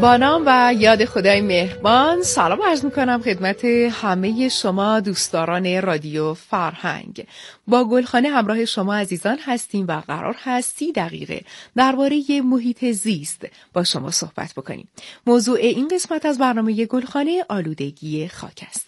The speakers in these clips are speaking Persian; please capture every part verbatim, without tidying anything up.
با نام و یاد خدای مهربان سلام عرض میکنم خدمت همه شما دوستداران رادیو فرهنگ. با گلخانه همراه شما عزیزان هستیم و قرار هست سی دقیقه درباره محیط زیست با شما صحبت بکنیم. موضوع این قسمت از برنامه گلخانه آلودگی خاک است.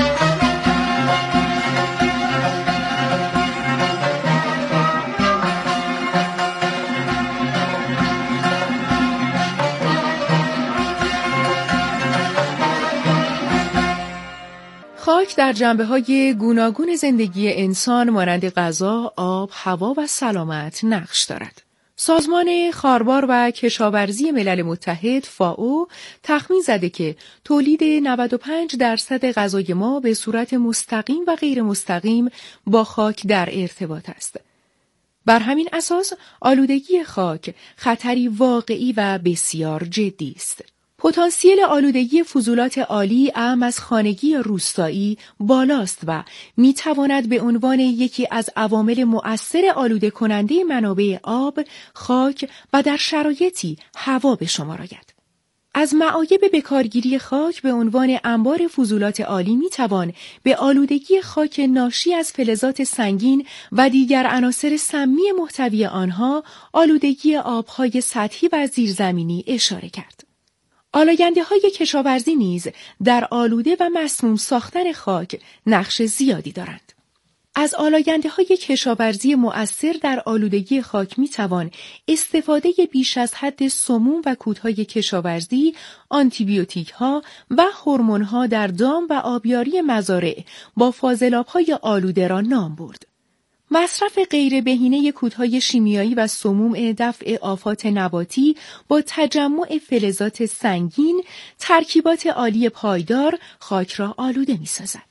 خاک در جنبه‌های گوناگون زندگی انسان مانند غذا، آب، هوا و سلامت نقش دارد. سازمان خاربار و کشاورزی ملل متحد فائو تخمین زده که تولید نود و پنج درصد غذای ما به صورت مستقیم و غیر مستقیم با خاک در ارتباط است. بر همین اساس آلودگی خاک خطری واقعی و بسیار جدی است. پتانسیل آلودگی فضولات عالی اعم از خانگی روستایی بالاست و میتواند به عنوان یکی از عوامل مؤثر آلوده کننده منابع آب، خاک و در شرایطی هوا به شمار آید. از معایب بکارگیری خاک به عنوان انبار فضولات عالی میتوان به آلودگی خاک ناشی از فلزات سنگین و دیگر عناصر سمی محتوی آنها، آلودگی آبهای سطحی و زیرزمینی اشاره کرد. آلاینده‌های کشاورزی نیز در آلوده و مسموم ساختن خاک نقش زیادی دارند. از آلاینده‌های کشاورزی مؤثر در آلودگی خاک می‌توان استفاده بیش از حد سموم و کودهای کشاورزی، آنتیبیوتیک‌ها و هورمون‌ها در دام و آبیاری مزارع با فاضلاب‌های آلوده را نام برد. مصرف غیر بهینه کودهای شیمیایی و سموم دفع آفات نباتی با تجمع فلزات سنگین، ترکیبات عالی پایدار خاک را آلوده می‌سازد.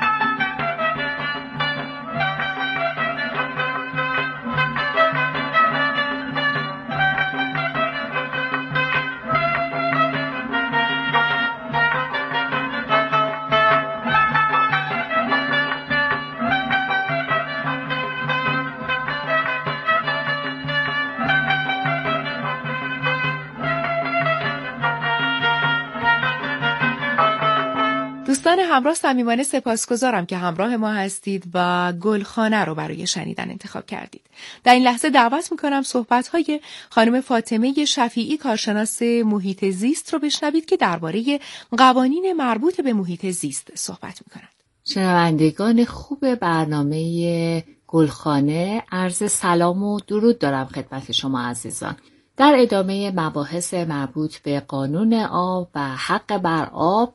دوستان همراه صمیمانه سپاسگزارم که همراه ما هستید و گلخانه رو برای شنیدن انتخاب کردید. در این لحظه دعوت میکنم صحبت‌های خانم فاطمه شفیعی کارشناس محیط زیست رو بشنوید که درباره قوانین مربوط به محیط زیست صحبت میکنند. شنوندگان خوب برنامه گلخانه، عرض سلام و درود دارم خدمت شما عزیزان. در ادامه مباحث مربوط به قانون آب و حق بر آب،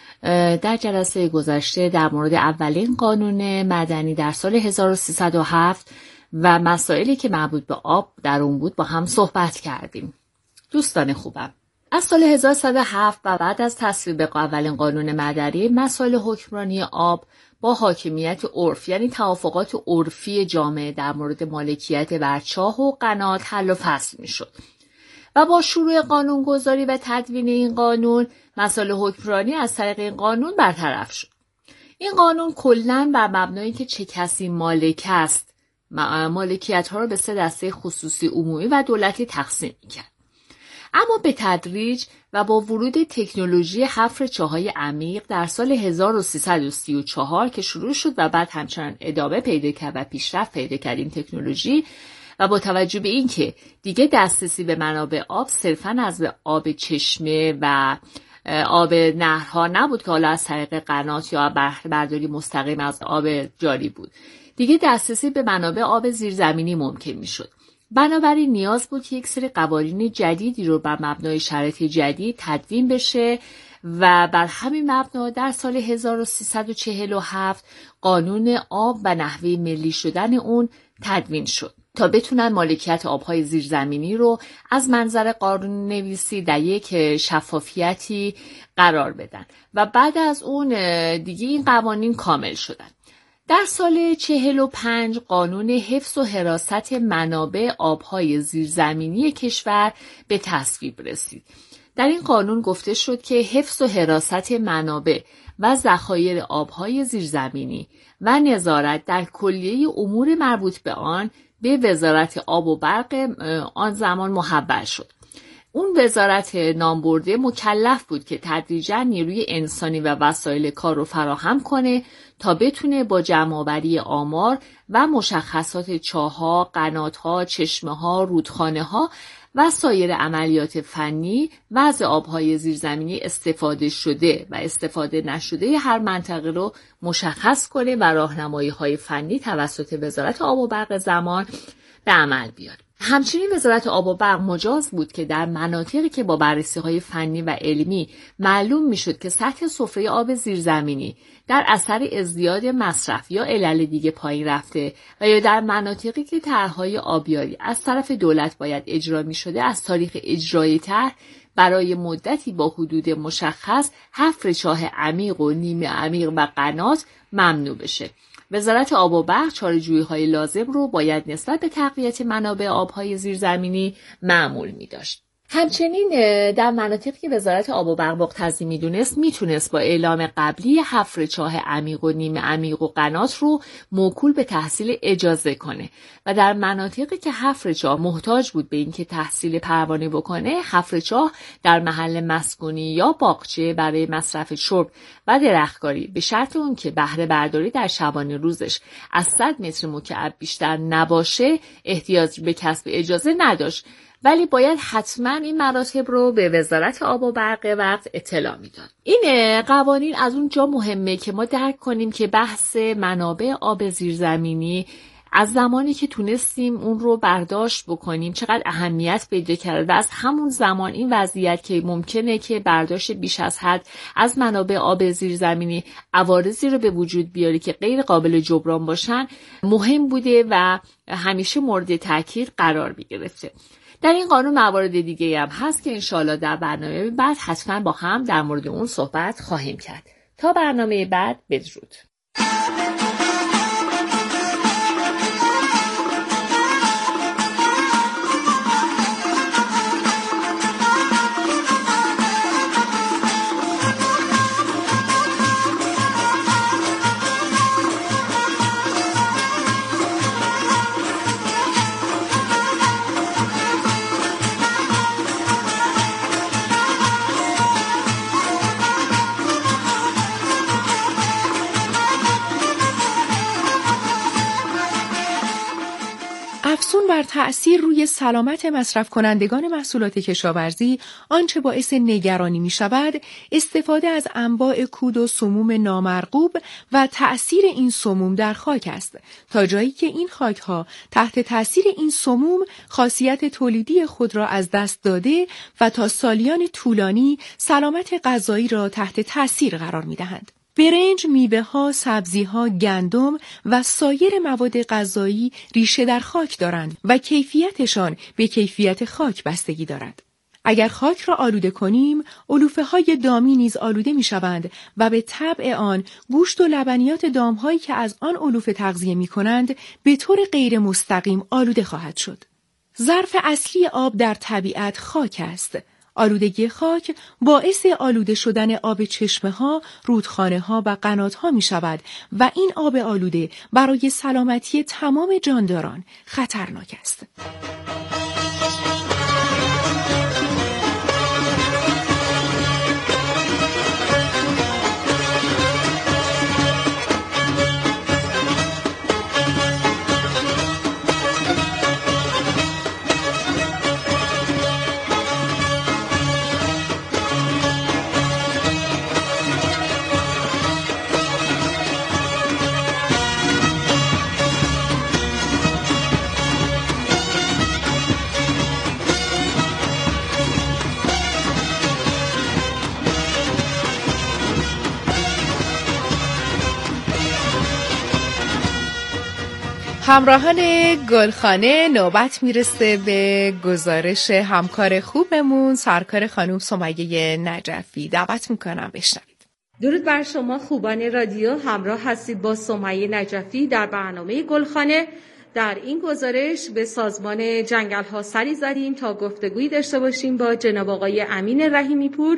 در جلسه گذشته در مورد اولین قانون مدنی در سال هزار و سیصد و هفت و مسائلی که مربوط به آب در اون بود با هم صحبت کردیم. دوستان خوبم، از سال هزار و سیصد و هفت و بعد از تصویب اولین قانون مدنی، مسائل حکمرانی آب با حاکمیت عرف یعنی توافقات عرفی جامعه در مورد مالکیت بر چاه و قنات حل و فصل میشد و با شروع قانونگذاری و تدوین این قانون، مسائل حکمرانی از طریق این قانون برطرف شد. این قانون کلاً بر مبنای که چه کسی مالک است، مالکیت ها را به سه دسته خصوصی، عمومی و دولتی تقسیم می‌کرد. اما به تدریج و با ورود تکنولوژی حفر چاه‌های عمیق در سال هزار و سیصد و سی و چهار که شروع شد و بعد همچنان ادامه پیدا کرد و پیشرفت پیدا کرد این تکنولوژی، و با توجه به این که دیگه دسترسی به منابع آب صرفاً از آب چشمه و آب نهرها نبود که حالا از طریق قنات یا بهره برداری مستقیم از آب جاری بود، دیگه دسترسی به منابع آب زیرزمینی ممکن میشد. بنابراین نیاز بود که یک سری قوانین جدیدی رو بر مبنای شرایط جدید تدوین بشه و بر همین مبنا در سال هزار و سیصد و چهل و هفت قانون آب و نحوه ملی شدن اون تدوین شد تا بتونن مالکیت آبهای زیرزمینی رو از منظر قانون نویسی در یک شفافیتی قرار بدن و بعد از اون دیگه این قوانین کامل شدن. در سال چهل و پنج قانون حفظ و حراست منابع آبهای زیرزمینی کشور به تصویب رسید. در این قانون گفته شد که حفظ و حراست منابع و ذخایر آبهای زیرزمینی و نظارت در کلیه امور مربوط به آن به وزارت آب و برق آن زمان محول شد. اون وزارت نامبرده مکلف بود که تدریجاً نیروی انسانی و وسایل کار رو فراهم کنه تا بتونه با جمع‌آوری آمار و مشخصات چاه‌ها، قنات‌ها، چشمه‌ها، رودخانه‌ها و سایر عملیات فنی وضع آب‌های زیرزمینی استفاده شده و استفاده نشده هر منطقه رو مشخص کنه و راهنمایی‌های فنی توسط وزارت آب و برق زمان به عمل بیاره. همچنین وزارت آب و برق مجاز بود که در مناطقی که با بررسی‌های فنی و علمی معلوم می‌شد که سطح سفره آب زیرزمینی در اثر ازدیاد مصرف یا علل دیگه پایین رفته و یا در مناطقی که طرح‌های آبیاری از طرف دولت باید اجرا می‌شده از تاریخ اجرای طرح برای مدتی با حدود مشخص حفر چاه عمیق و نیمه عمیق و قنات ممنوع بشه. وزارت آب و برق چاره‌جویی‌های لازم رو باید نسبت به تقویت منابع آب‌های زیرزمینی معمول می‌داشت. همچنین در مناطقی که وزارت آب و برق مقتضی میدونست میتونست با اعلام قبلی حفر چاه عمیق و نیمه عمیق و قنات رو موکول به تحصیل اجازه کنه و در مناطقی که حفر چاه محتاج بود به اینکه تحصیل پروانه بکنه حفر چاه در محل مسکونی یا باغچه برای مصرف شرب و درختکاری به شرط اون که بهره برداری در شبانه روزش از صد متر مکعب بیشتر نباشه احتیاج به کسب اجازه نداشت، ولی باید حتما این مراتب رو به وزارت آب و برق وقت اطلاع میداد. این قوانین از اون جا مهمه که ما درک کنیم که بحث منابع آب زیرزمینی از زمانی که تونستیم اون رو برداشت بکنیم چقدر اهمیت پیدا کرده و از همون زمان این وضعیت که ممکنه که برداشت بیش از حد از منابع آب زیرزمینی عوارضی رو به وجود بیاره که غیر قابل جبران باشن مهم بوده و همیشه مورد تاکید قرار می‌گرفته. در این قانون موارد دیگه هم هست که انشالله در برنامه بعد حتما با هم در مورد اون صحبت خواهیم کرد. تا برنامه بعد، بدرود. افزون بر تأثیر روی سلامت مصرف کنندگان محصولات کشاورزی، آنچه باعث نگرانی می شود، استفاده از انواع کود و سموم نامرغوب و تأثیر این سموم در خاک است، تا جایی که این خاک‌ها تحت تأثیر این سموم خاصیت تولیدی خود را از دست داده و تا سالیان طولانی سلامت غذایی را تحت تأثیر قرار می دهند. برنج، میوه‌ها، سبزی‌ها، گندم و سایر مواد غذایی ریشه در خاک دارند و کیفیتشان به کیفیت خاک بستگی دارد. اگر خاک را آلوده کنیم، علوفه‌های دامی نیز آلوده می‌شوند و به طبع آن گوشت و لبنیات دام‌هایی که از آن علوفه تغذیه می‌کنند به طور غیر مستقیم آلوده خواهد شد. ظرف اصلی آب در طبیعت خاک است. آلودگی خاک باعث آلوده شدن آب چشمه‌ها، رودخانه‌ها و قنات‌ها می‌شود و این آب آلوده برای سلامتی تمام جانداران خطرناک است. همراهان گلخانه، نوبت میرسه به گزارش همکار خوبمون سرکار خانم سمیه نجفی. دعوت میکنم بشنوید. درود بر شما خوبان رادیو، همراه هستید با سمیه نجفی در برنامه گلخانه. در این گزارش به سازمان جنگل ها سری زدیم تا گفتگویی داشته باشیم با جناب آقای امین رحیمی پور،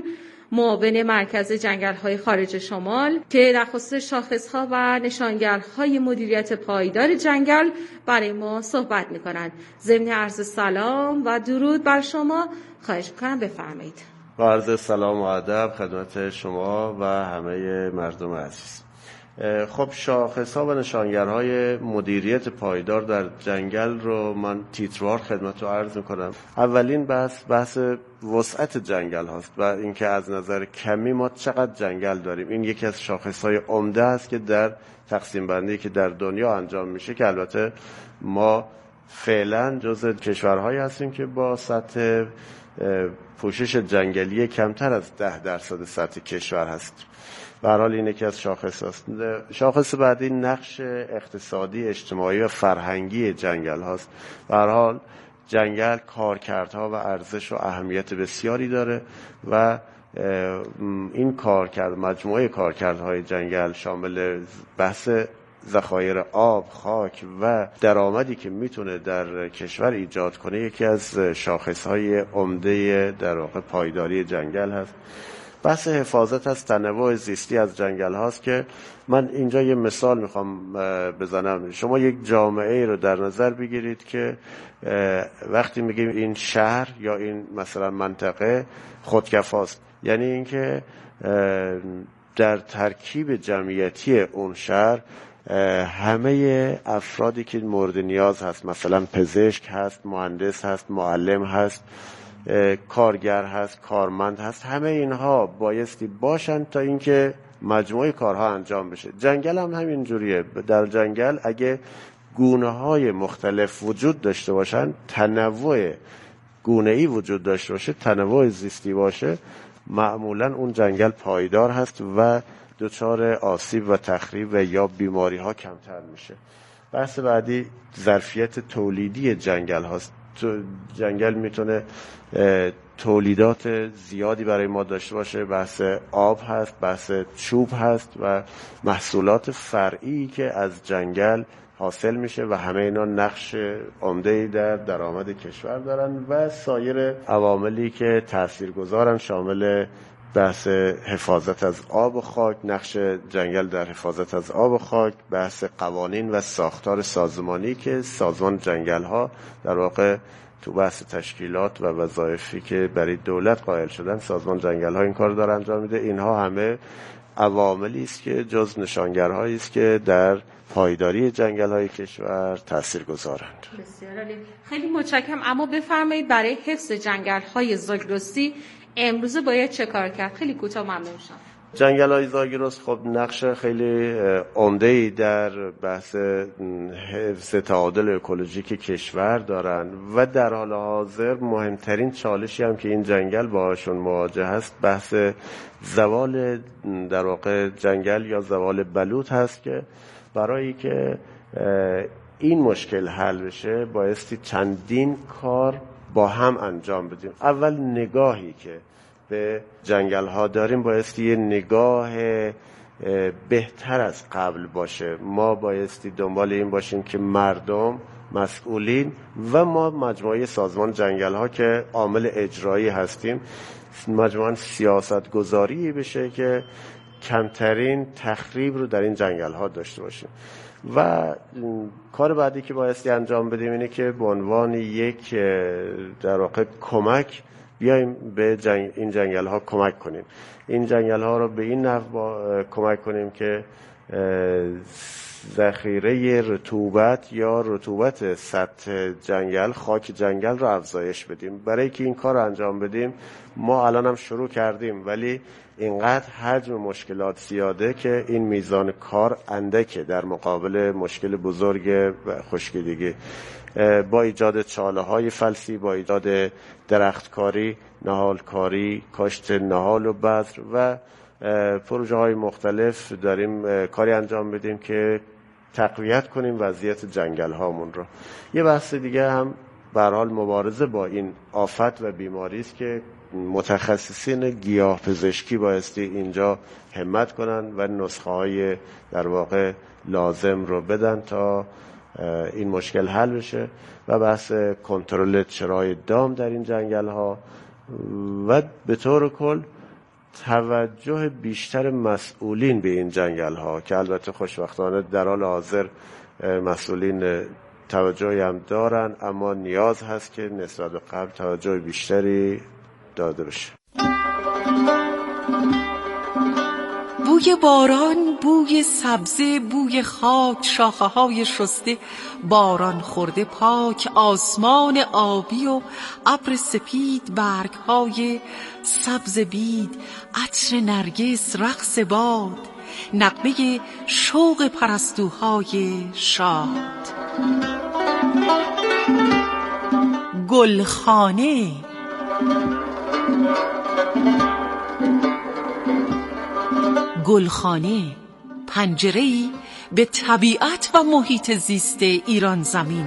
معاون مرکز جنگل‌های خارج شمال که در خصوص شاخص‌ها و نشانگرهای مدیریت پایدار جنگل برای ما صحبت می‌کنند. ضمن عرض سلام و درود بر شما خواهش می‌کنم بفرمایید. با عرض سلام و ادب خدمت شما و همه مردم عزیز. خب شاخص‌ها و نشانگرهای مدیریت پایدار در جنگل رو من تیتروار خدمت رو عرض می‌کنم. اولین بحث بحث وسعت جنگل هاست و اینکه از نظر کمی ما چقدر جنگل داریم. این یکی از شاخص‌های عمده است که در تقسیم بندی که در دنیا انجام میشه که البته ما فعلا جزو کشورهایی هستیم که با سطح پوشش جنگلی کمتر از ده درصد سطح کشور هست. به هر حال این یکی از شاخص هست. شاخص بعدی نقش اقتصادی، اجتماعی و فرهنگی جنگل هاست. به هر حال جنگل کارکردها و ارزش و اهمیت بسیاری داره و این کارکرد مجموعه کارکردهای جنگل شامل بحث ذخایر آب، خاک و درآمدی که میتونه در کشور ایجاد کنه یکی از شاخصهای عمده در واقع پایداری جنگل هست. بحث حفاظت از تنوع زیستی از جنگل هاست که من اینجا یه مثال میخوام بزنم. شما یک جامعه رو در نظر بگیرید که وقتی میگیم این شهر یا این مثلا منطقه خودکفاست، یعنی اینکه در ترکیب جمعیتی اون شهر همه افرادی که مورد نیاز هست، مثلا پزشک هست، مهندس هست، معلم هست، کارگر هست، کارمند هست، همه اینها بایستی باشن تا اینکه مجموعه کارها انجام بشه. جنگل هم همین جوریه. در جنگل اگه گونه های مختلف وجود داشته باشن، تنوع گونه‌ای وجود داشته باشه، تنوع زیستی باشه، معمولا اون جنگل پایدار هست و دچار آسیب و تخریب و یا بیماری ها کمتر میشه. بحث بعدی ظرفیت تولیدی جنگل هاست. جنگل میتونه تولیدات زیادی برای ما داشته باشه. بحث آب هست، بحث چوب هست و محصولات فرعی که از جنگل حاصل میشه و همه اینا نقش عمده‌ای در درآمد کشور دارن و سایر عواملی که تاثیرگذارن شامل بحث حفاظت از آب و خاک، نقش جنگل در حفاظت از آب و خاک، بحث قوانین و ساختار سازمانی که سازمان جنگل ها در واقع تو بحث تشکیلات و وظایفی که برای دولت قائل شدن سازمان جنگل ها این کار داره انجام میده. اینها همه عواملی است که جز نشانگرهایی است که در پایداری جنگل های کشور تاثیرگذارند. بسیار عالی. خیلی متشکرم. اما بفرمایید برای حفظ جنگل های زاگرسی امروز باید چه کار کرد؟ خیلی کوتاه ممنون شم. جنگل های زاگرس خب نقش خیلی عمده‌ای در بحث حفظ تعادل اکولوژیک کشور دارن و در حال حاضر مهمترین چالشی هم که این جنگل باهاشون مواجه هست بحث زوال در واقع جنگل یا زوال بلوط هست که برای که این مشکل حل بشه بایستی چندین کار با هم انجام بدیم. اول نگاهی که به جنگل ها داریم بایستی یه نگاه بهتر از قبل باشه. ما بایستی دنبال این باشیم که مردم، مسئولین و ما مجموعه سازمان جنگل ها که عامل اجرایی هستیم مجموعاً سیاست گذاری بشه که کمترین تخریب رو در این جنگل ها داشته باشیم. و کار بعدی که بایستی انجام بدیم اینه که به عنوان یک در واقع کمک بیایم به جنگ این جنگل ها کمک کنیم. این جنگل ها رو به این نحو با... کمک کنیم که ذخیره رطوبت یا رطوبت سطح جنگل، خاک جنگل رو افزایش بدیم. برای که این کار رو انجام بدیم ما الان هم شروع کردیم ولی اینقدر حجم مشکلات زیاده که این میزان کار اندکه در مقابل مشکل بزرگ خشکیدگی. با ایجاد چاله های فلسی، با ایجاد درختکاری، نهالکاری، کاشت نهال و بذر و پروژه های مختلف داریم کاری انجام بدیم که تقویت کنیم وضعیت جنگل هامون رو. یه بحث دیگه هم به هر حال مبارزه با این آفت و بیماری است که متخصصین گیاه پزشکی بایستی اینجا همت کنن و نسخه های در واقع لازم رو بدن تا این مشکل حل بشه و بحث کنترل چرای دام در این جنگل ها و به طور کل توجه بیشتر مسئولین به این جنگل ها که البته خوشبختانه در حال حاضر مسئولین توجهی هم دارن، اما نیاز هست که نسبت به قبل توجه بیشتری داده بشه. بوی باران، بوی سبزه، بوی خاک، شاخه های شسته، باران خورده پاک، آسمان آبی و ابر سپید، برگ های سبز بید، عطر نرگس، رقص باد، نغمه شوق پرستوهای شاد. گلخانه. گلخانه پنجره‌ای به طبیعت و محیط زیست ایران زمین.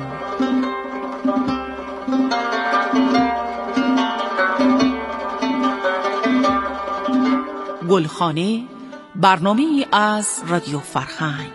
گلخانه برنامه‌ای از رادیو فرهنگ.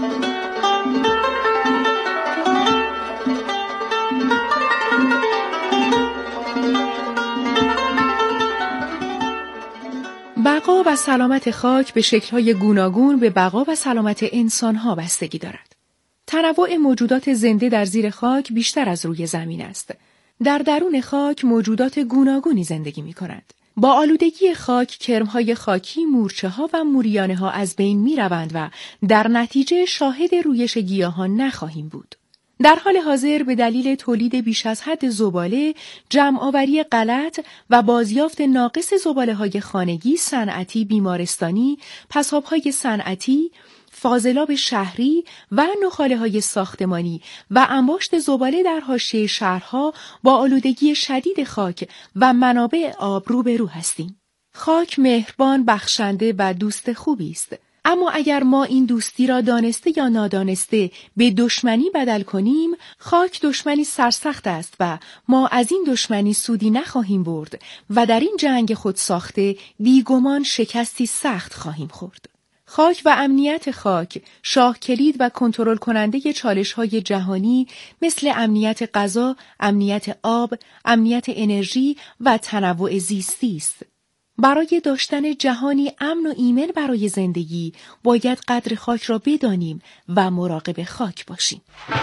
بقا و سلامت خاک به شکل‌های گوناگون به بقا و سلامت انسان‌ها بستگی دارد. تنوع موجودات زنده در زیر خاک بیشتر از روی زمین است. در درون خاک موجودات گوناگونی زندگی می‌کنند. با آلودگی خاک، کرم‌های خاکی، مورچه‌ها و موریانه‌ها از بین می‌روند و در نتیجه شاهد رویش گیاهان نخواهیم بود. در حال حاضر به دلیل تولید بیش از حد زباله، جمع‌آوری غلط و بازیافت ناقص زباله‌های خانگی، صنعتی، بیمارستانی، پساب‌های صنعتی، فاضلاب شهری و نخاله‌های ساختمانی و انباشت زباله در حاشیه شهرها با آلودگی شدید خاک و منابع آب روبرو هستیم. خاک مهربان، بخشنده و دوست خوبی است. اما اگر ما این دوستی را دانسته یا نادانسته به دشمنی بدل کنیم، خاک دشمنی سرسخت است و ما از این دشمنی سودی نخواهیم برد و در این جنگ خود ساخته بیگمان شکستی سخت خواهیم خورد. خاک و امنیت خاک شاه کلید و کنترل کننده چالش‌های جهانی مثل امنیت غذا، امنیت آب، امنیت انرژی و تنوع زیستی است. برای داشتن جهانی امن و ایمن برای زندگی باید قدر خاک را بدانیم و مراقب خاک باشیم.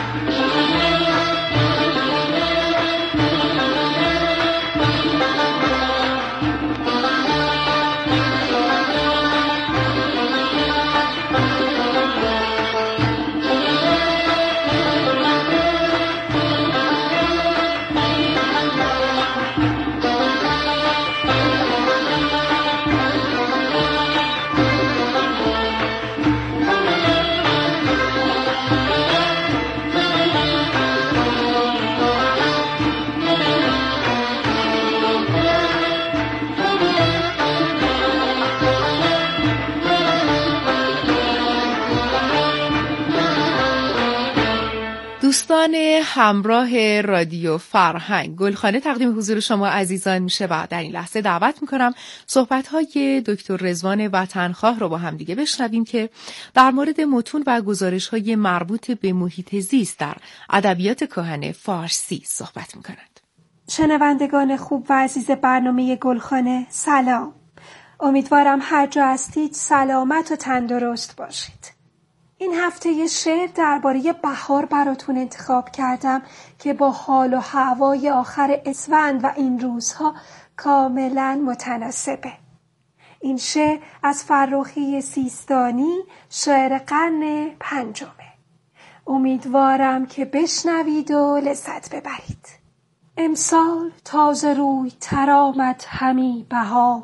دوستان همراه رادیو فرهنگ، گلخانه تقدیم حضور شما عزیزان میشه و در این لحظه دعوت میکنم صحبت‌های دکتر رضوان وطنخواه رو با هم دیگه بشنویم که در مورد متون و گزارش‌های مربوط به محیط زیست در ادبیات کهن فارسی صحبت میکنند. شنوندگان خوب و عزیز برنامه گلخانه، سلام. امیدوارم هر جا هستید سلامت و تندرست باشید. این هفته یه شعر درباره بهار براتون انتخاب کردم که با حال و هوای آخر اسفند و این روزها کاملا متناسبه. این شعر از فرخی سیستانی، شاعر قرن پنجمه. امیدوارم که بشنوید و لذت ببرید. امسال تازه روی تر آمد همی بهار،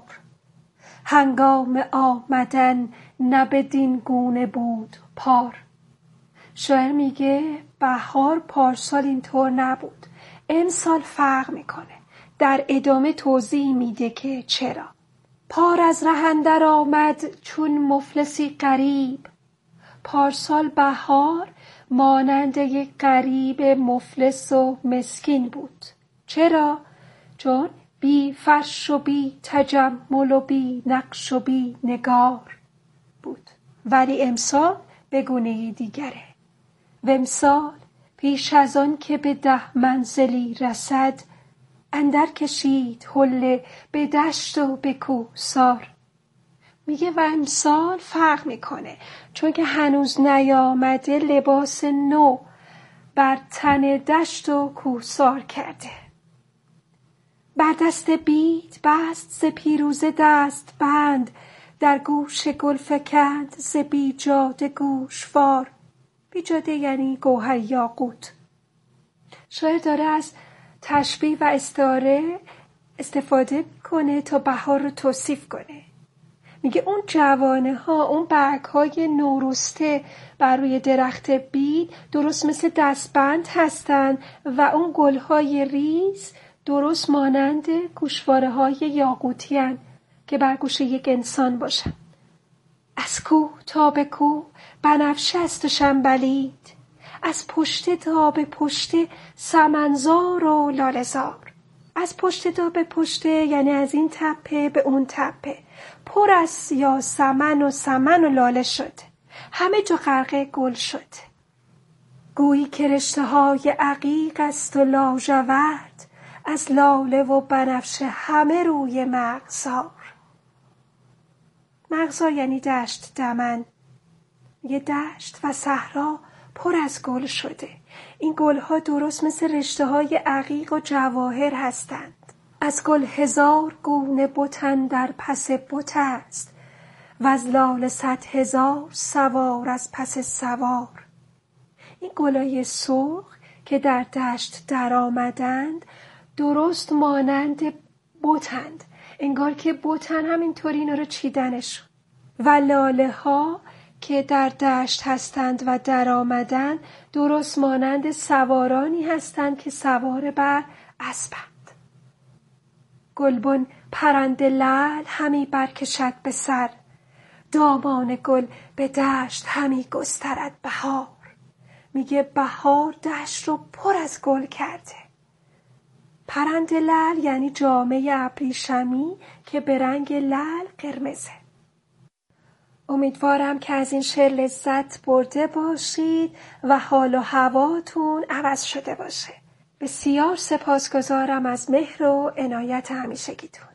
هنگام آمدن نه بدین گونه بود پار. شاعر میگه بهار پارسال اینطور نبود، امسال فرق میکنه. در ادامه توضیح میده که چرا. پار از ره اندر آمد چون مفلسی غریب، پارسال بهار مانند یک غریب مفلس و مسکین بود. چرا؟ چون بی فرش و بی تجمل و بی نقش و بی نگار بود. ولی امسال به گونه دیگره. و امسال پیش از آن که به ده منزلی رسد، اندر کشید حله به دشت و به کوهسار. میگه و امسال فرق میکنه چون که هنوز نیامده لباس نو بر تن دشت و کوهسار کرده. بر دست بید بست ز پیروزه دست بند، در گوش گل فکند ز بیجاده گوشوار. بیجاده یعنی گوهر یاقوت. شاعر داره از تشبیه و استعاره استفاده کنه تا بهار رو توصیف کنه. میگه اون جوانه ها، اون برگ های نورسته بر روی درخت بید درست مثل دستبند هستن و اون گل های ریز درست مانند گوشواره های یاقوتی هن که بر گوش یک انسان باشن. از کوه تا به کوه بنفشه است و شنبلید، از پشت تا به پشت سمنزار و لاله‌زار. از پشت تا به پشت یعنی از این تپه به اون تپه پر از یاسمن و سمن و لاله شد، همه جا غرق گل شد. گویی که رشته های عقیق است و لاژورد، از لاله و بنفشه همه روی مغزار. مغزار یعنی دشت دمن. یه دشت و صحرا پر از گل شده. این گلها درست مثل رشته های عقیق و جواهر هستند. از گل هزار گونه بتن در پس بت است و از لاله صد هزار سوار از پس سوار. این گلای سرخ که در دشت در آمدند درست مانند بتند، انگار که بتن همینطوری اینا رو چیدنشون. و لاله ها که در دشت هستند و در آمدند درست مانند سوارانی هستند که سوار بر اسبند. گلبن پرنده لعل همی برکشد به سر، دامان گل به دشت همی گسترد بهار. میگه بهار دشت رو پر از گل کرده. پرنده لعل یعنی جامه ابریشمی که به رنگ لعل قرمزه. امیدوارم که از این شعر لذت برده باشید و حال و هواتون عوض شده باشه. بسیار سپاسگزارم از مهر و عنایت همیشگیتون.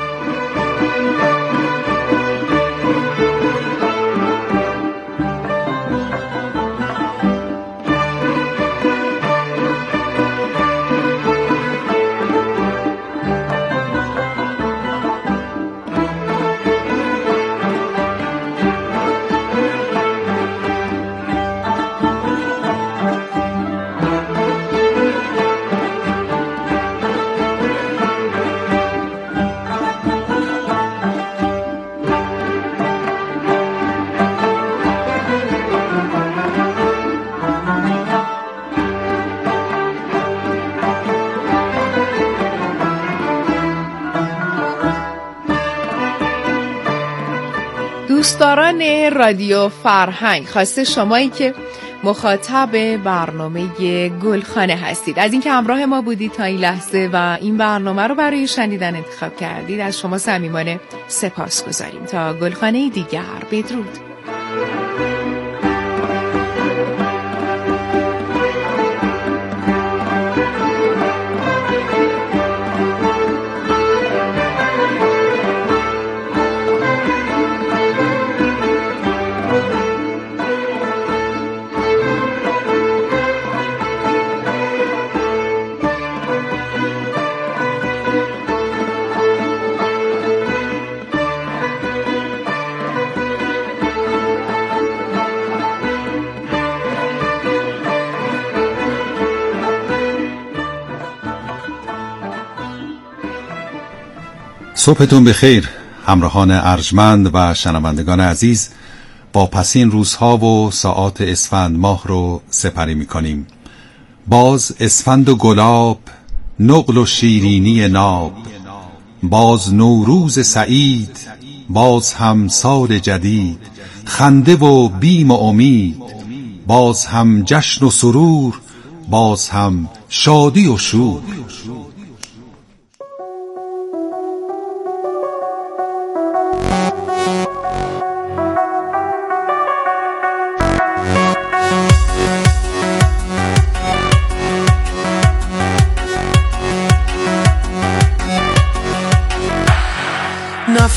دوستداران رادیو فرهنگ، خواسته شمایی که مخاطب برنامه گلخانه هستید، از اینکه همراه ما بودید تا این لحظه و این برنامه رو برای شنیدن انتخاب کردید، از شما صمیمانه سپاس گذاریم. تا گلخانه دیگر، بدرود. صبحتون بخیر همراهان ارجمند و شنوندگان عزیز. با پسین روزها و ساعات اسفند ماه رو سپری می‌کنیم. باز اسفند و گلاب، نقل و شیرینی ناب، باز نوروز سعید، باز هم سال جدید، خنده و بیم و امید، باز هم جشن و سرور، باز هم شادی و شور.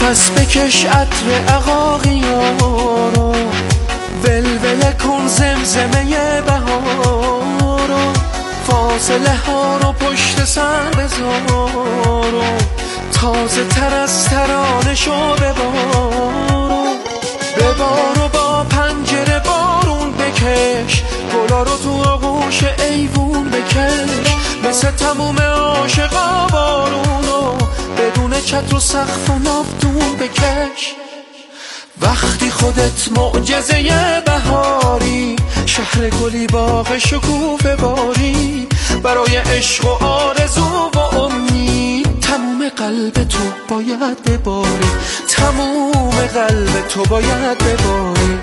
پس بکش عطر عقاقیارو، ولوله کن زمزمه بهارو، فاصله ها رو پشت سر بذارو، تازه تر از ترانه شو ببارو، ببارو با پنجره بارون بکش، گلا رو تو آغوش ایوون بکش، مثل تموم عاشقا بارونو بدون چتر و سقف و ناودون بکش. وقتی خودت معجزه بهاری، شهر گلی باغ شکوفه باری، برای عشق و آرزو و امید تموم قلب تو باید بباری، تموم قلب تو باید بباری.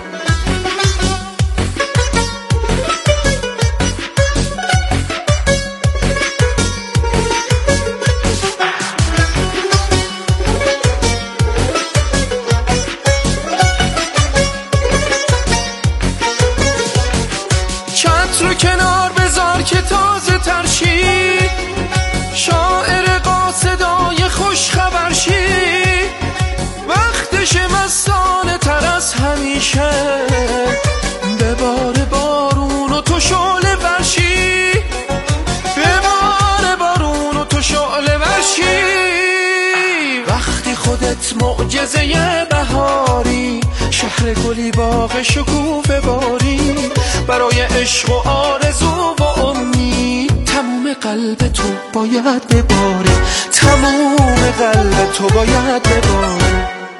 رو کنار بذار که تازه ترشی، شاعر قاصدای خوش خبر شی، وقتش مستانه تر از همیشه، ببار بارون و تو شعله ورشی، ببار بارون و تو شعله ورشی. وقتی خودت معجزه بهاری، شهر گلی باغ شکوفه باری، برای عشق و آرزو و امید تموم قلب تو باید بباری، تموم قلب تو باید بباری.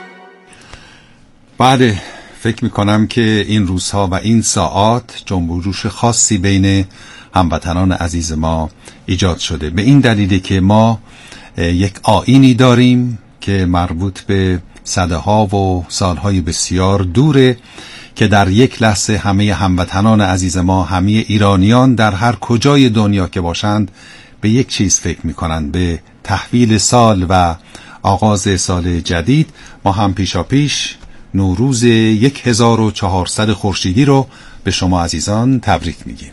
بله، فکر میکنم که این روزها و این ساعات جنب و جوش خاصی بین هموطنان عزیز ما ایجاد شده، به این دلیل که ما یک آیینی داریم که مربوط به صده ها و سالهای بسیار دوره، که در یک لحظه همه هموطنان عزیز ما، همه ایرانیان در هر کجای دنیا که باشند، به یک چیز فکر میکنند، به تحویل سال و آغاز سال جدید. ما هم پیشا پیش نوروز یک هزار و چهارصد خورشیدی رو به شما عزیزان تبریک میگیم.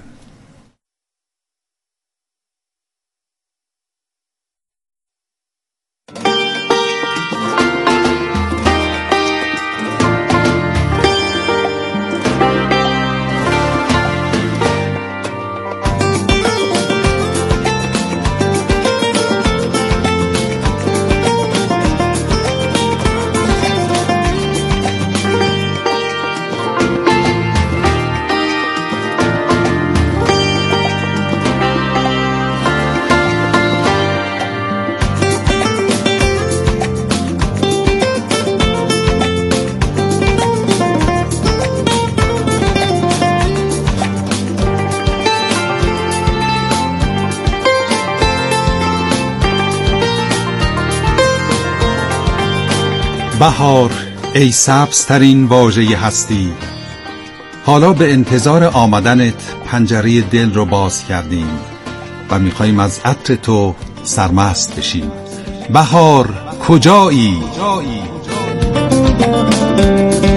بهار ای سبزترین واژه هستی، حالا به انتظار آمدنت پنجره دل رو باز کردیم و میخواییم از عطر تو سرمست بشیم. بهار کجایی؟